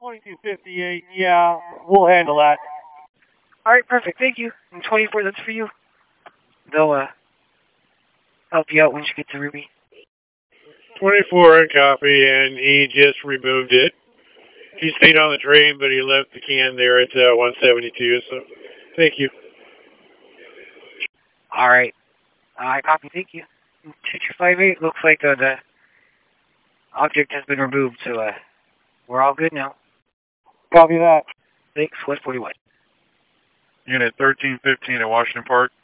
2258, yeah, we'll handle that. Alright, perfect, thank you. And 24, that's for you. They'll, help you out once you get to Ruby. 24 and copy, and he just removed it. He stayed on the train, but he left the can there at 172, so thank you. Alright. I copy, thank you. 2258, looks like the object has been removed, so we're all good now. Copy that. Thanks, 141. Unit 1315 at Washington Park.